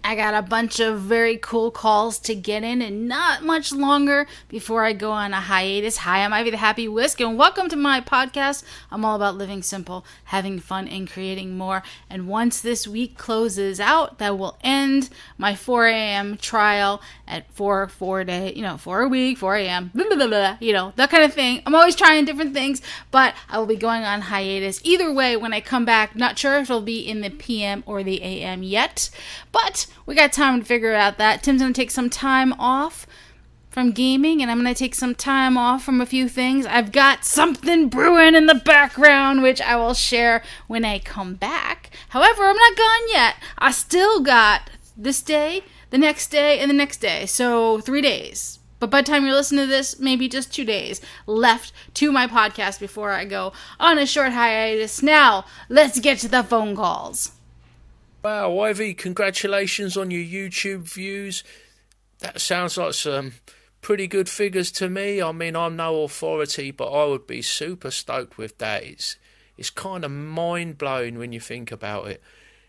I got a bunch of very cool calls to get in and not much longer before I go on a hiatus. Hi, I'm Ivy the Happy Whisk, and welcome to my podcast. I'm all about living simple, having fun, and creating more. And once this week closes out, that will end my 4 a.m. trial at 4 a week, 4 a.m., blah, blah, blah, blah, that kind of thing. I'm always trying different things, but I will be going on hiatus. Either way, when I come back, not sure if it'll be in the PM or the AM yet, but we got time to figure out that. Tim's going to take some time off from gaming, and I'm going to take some time off from a few things. I've got something brewing in the background, which I will share when I come back. However, I'm not gone yet. I still got this day, the next day, and the next day. So 3 days. But by the time you're listening to this, maybe just 2 days left to my podcast before I go on a short hiatus. Now, let's get to the phone calls. Wow, Ivy, congratulations on your YouTube views. That sounds like some pretty good figures to me. I mean, I'm no authority, but I would be super stoked with that. It's kind of mind-blowing when you think about it.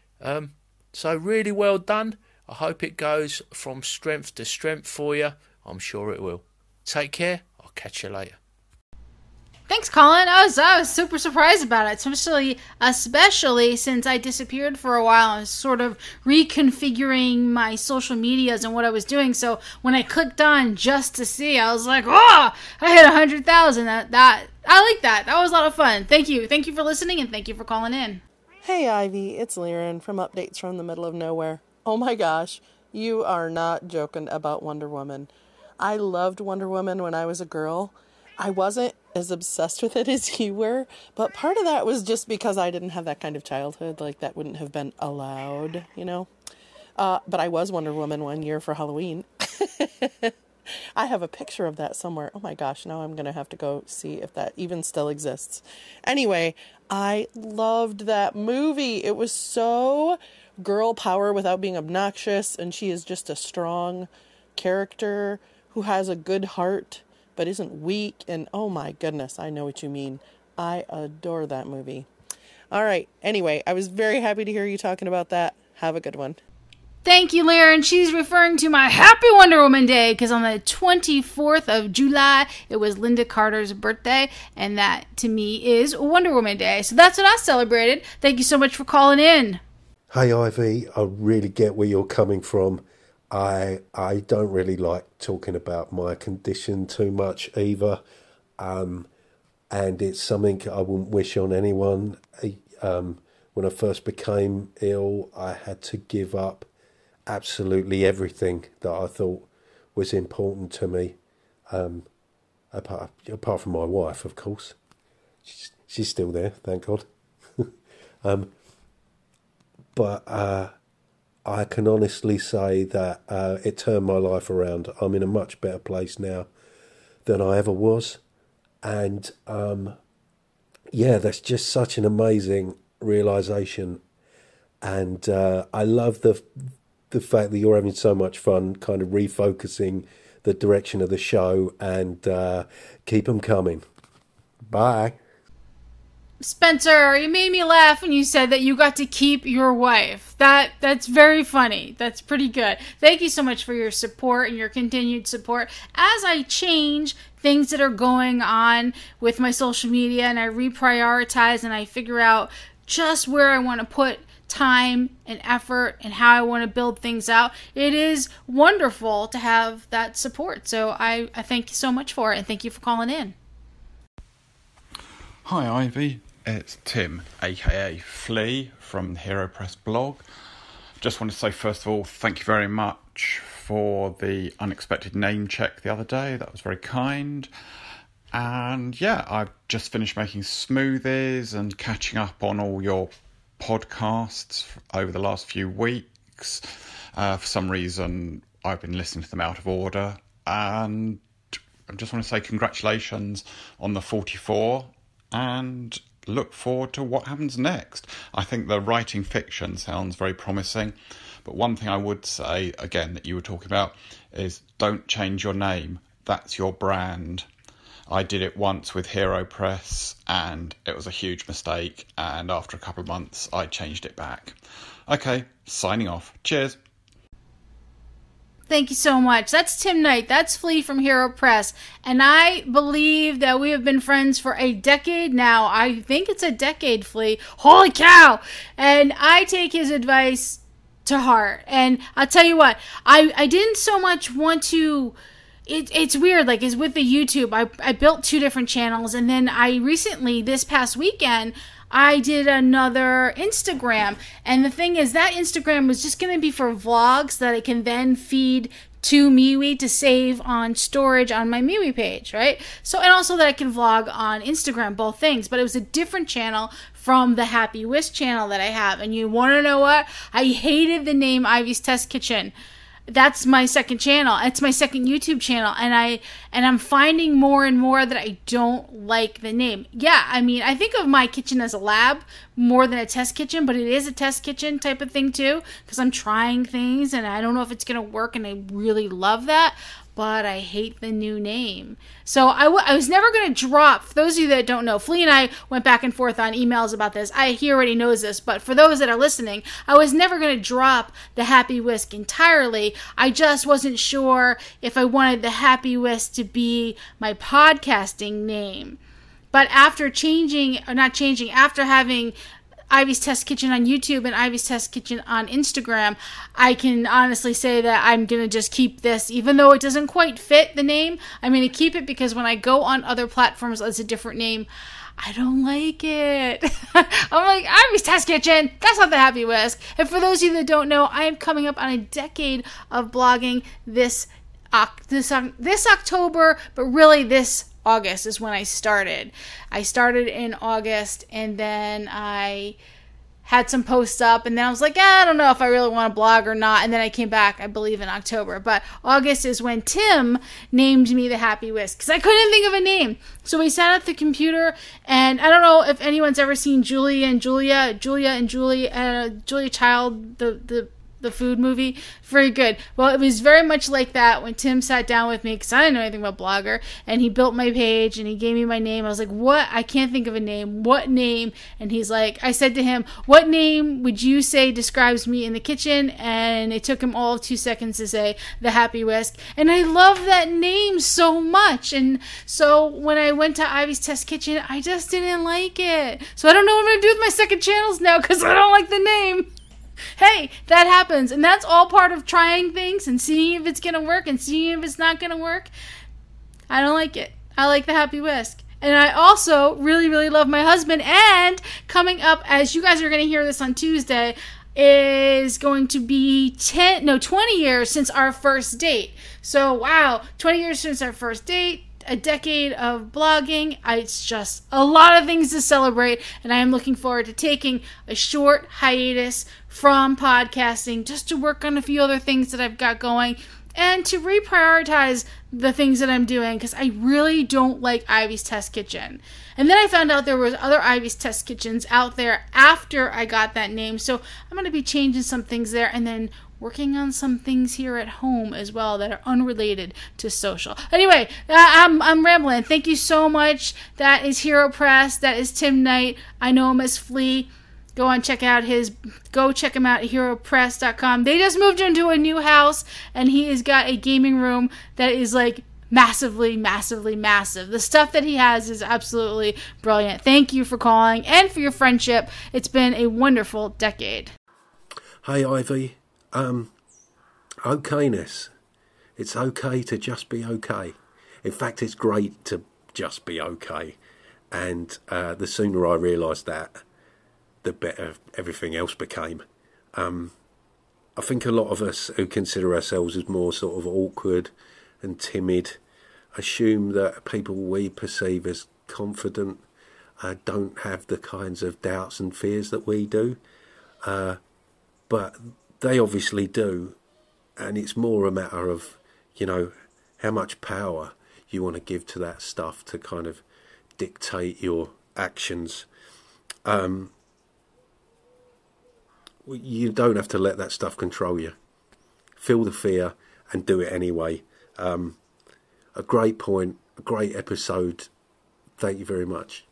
So really well done. I hope it goes from strength to strength for you. I'm sure it will. Take care. I'll catch you later. Thanks, Colin. I was super surprised about it, especially since I disappeared for a while. I was sort of reconfiguring my social medias and what I was doing. So when I clicked on just to see, I was like, "Oh, I hit 100,000." That I like that. That was a lot of fun. Thank you for listening, and thank you for calling in. Hey, Ivy, it's Liren from Updates from the Middle of Nowhere. Oh my gosh, you are not joking about Wonder Woman. I loved Wonder Woman when I was a girl. I wasn't as obsessed with it as you were, but part of that was just because I didn't have that kind of childhood. Like, that wouldn't have been allowed, But I was Wonder Woman one year for Halloween. I have a picture of that somewhere. Oh my gosh, now I'm going to have to go see if that even still exists. Anyway, I loved that movie. It was so girl power without being obnoxious, and she is just a strong character who has a good heart but isn't weak, and oh my goodness, I know what you mean. I adore that movie. All right, anyway, I was very happy to hear you talking about that. Have a good one. Thank you, Liren. She's referring to my Happy Wonder Woman Day, because on the 24th of July, it was Linda Carter's birthday, and that, to me, is Wonder Woman Day. So that's what I celebrated. Thank you so much for calling in. Hey, Ivy, I really get where you're coming from. I don't really like talking about my condition too much either, and it's something I wouldn't wish on anyone. When I first became ill, I had to give up absolutely everything that I thought was important to me, apart from my wife, of course. She's still there, thank God. But I can honestly say that it turned my life around. I'm in a much better place now than I ever was. And that's just such an amazing realisation. And I love the fact that you're having so much fun kind of refocusing the direction of the show, and keep them coming. Bye. Spencer, you made me laugh when you said that you got to keep your wife. That's very funny. That's pretty good. Thank you so much for your support and your continued support. As I change things that are going on with my social media, and I reprioritize, and I figure out just where I want to put time and effort and how I want to build things out, it is wonderful to have that support. So I thank you so much for it, and thank you for calling in. Hi, Ivy. It's Tim, aka Flea, from the Hero Press blog. Just want to say, first of all, thank you very much for the unexpected name check the other day. That was very kind. And yeah, I've just finished making smoothies and catching up on all your podcasts over the last few weeks. For some reason, I've been listening to them out of order. And I just want to say congratulations on the 44, and look forward to what happens next. I think the writing fiction sounds very promising, but one thing I would say, again, that you were talking about, is don't change your name. That's your brand. I did it once with Hero Press, and it was a huge mistake, and after a couple of months, I changed it back. Okay, signing off. Cheers. Thank you so much. That's Tim Knight. That's Flea from Hero Press. And I believe that we have been friends for a decade now. I think it's a decade, Flea. Holy cow! And I take his advice to heart. And I'll tell you what, I didn't so much want to... It's weird, like, is with the YouTube, I built 2 different channels, and then I recently, this past weekend, I did another Instagram, and the thing is, that Instagram was just going to be for vlogs that I can then feed to MeWe to save on storage on my MeWe page, right? So, and also that I can vlog on Instagram, both things, but it was a different channel from the Happy Whisk channel that I have, and you want to know what? I hated the name Ivy's Test Kitchen. That's my second channel. It's my second YouTube channel, and I'm finding more and more that I don't like the name. Yeah, I mean, I think of my kitchen as a lab more than a test kitchen, but it is a test kitchen type of thing too, because I'm trying things and I don't know if it's gonna work, and I really love that. But I hate the new name. So I was never going to drop, for those of you that don't know, Flea and I went back and forth on emails about this. He already knows this, but for those that are listening, I was never going to drop the Happy Whisk entirely. I just wasn't sure if I wanted the Happy Whisk to be my podcasting name. But after after having Ivy's Test Kitchen on YouTube and Ivy's Test Kitchen on Instagram, I can honestly say that I'm going to just keep this, even though it doesn't quite fit the name. I'm going to keep it because when I go on other platforms as a different name, I don't like it. I'm like, Ivy's Test Kitchen. That's not the Happy Whisk. And for those of you that don't know, I am coming up on a decade of blogging this October, but really this August is when I started. I started in August, and then I had some posts up, and then I was like, I don't know if I really want to blog or not, and then I came back, I believe, in October. But August is when Tim named me the Happy Whisk, because I couldn't think of a name. So we sat at the computer, and I don't know if anyone's ever seen Julia Child, the food movie. Very good. Well, it was very much like that when Tim sat down with me, because I didn't know anything about Blogger, and he built my page, and he gave me my name. I was like, what? I can't think of a name. What name? And he's like, I said to him, what name would you say describes me in the kitchen? And it took him all of 2 seconds to say the Happy Whisk. And I love that name so much. And so when I went to Ivy's Test Kitchen, I just didn't like it. So I don't know what I'm going to do with my second channels now, because I don't like the name. Hey, that happens, and that's all part of trying things and seeing if it's going to work and seeing if it's not going to work. I don't like it. I like the Happy Whisk. And I also really, really love my husband, and coming up, as you guys are going to hear this on Tuesday, is going to be 20 years since our first date. So, wow, 20 years since our first date. A decade of blogging. It's just a lot of things to celebrate, and I am looking forward to taking a short hiatus from podcasting just to work on a few other things that I've got going and to reprioritize the things that I'm doing, because I really don't like Ivy's Test Kitchen. And then I found out there was other Ivy's Test Kitchens out there after I got that name, so I'm going to be changing some things there and then working on some things here at home as well that are unrelated to social. Anyway, I'm rambling. Thank you so much. That is Hero Press. That is Tim Knight. I know him as Flea. Go check him out at heropress.com. They just moved into a new house, and he has got a gaming room that is like massively, massively massive. The stuff that he has is absolutely brilliant. Thank you for calling and for your friendship. It's been a wonderful decade. Hey, Ivy. Okayness. It's okay to just be okay. In fact, it's great to just be okay. And the sooner I realised that, the better everything else became. I think a lot of us who consider ourselves as more sort of awkward and timid assume that people we perceive as confident don't have the kinds of doubts and fears that we do. But they obviously do, and it's more a matter of, how much power you want to give to that stuff to kind of dictate your actions. You don't have to let that stuff control you. Feel the fear and do it anyway. A great point, a great episode. Thank you very much.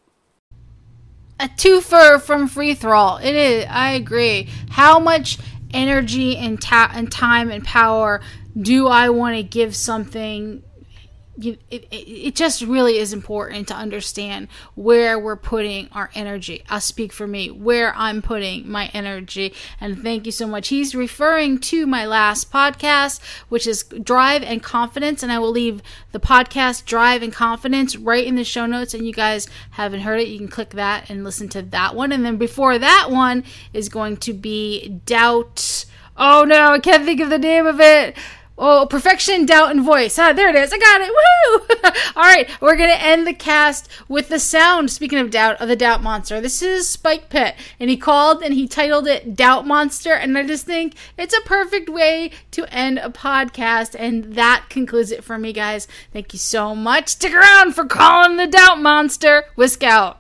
A twofer from Free Thrall. It is. I agree. How much energy and time and power do I want to give something? It just really is important to understand where we're putting our energy. I'll speak for me, where I'm putting my energy. And thank you so much. He's referring to my last podcast, which is Drive and Confidence. And I will leave the podcast Drive and Confidence right in the show notes. And you guys haven't heard it, you can click that and listen to that one. And then before that one is going to be Doubt. Oh no, I can't think of the name of it. Oh, Perfection, Doubt, and Voice. Ah, there it is. I got it. Woo! All right, we're going to end the cast with the sound, speaking of doubt, of the Doubt Monster. This is Spike Pitt, and he called and he titled it Doubt Monster, and I just think it's a perfect way to end a podcast, and that concludes it for me, guys. Thank you so much. Stick around for Calling the Doubt Monster. Whisk out.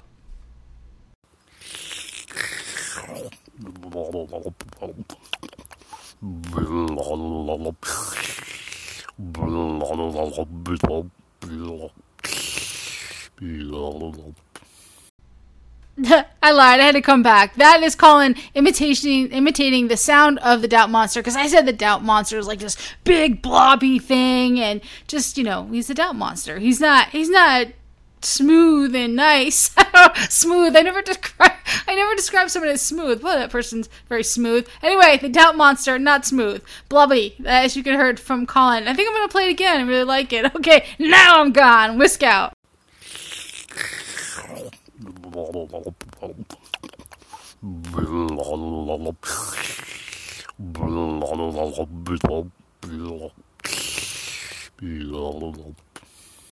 I lied. I had to come back. That is Colin imitating the sound of the Doubt Monster, because I said the Doubt Monster is like this big blobby thing, and just, he's the Doubt Monster. He's not smooth and nice. Smooth. I never describe someone as smooth. Well, that person's very smooth. Anyway, the Doubt Monster, not smooth. Blubby, as you can heard from Colin. I think I'm going to play it again. I really like it. Okay, now I'm gone. Whisk out.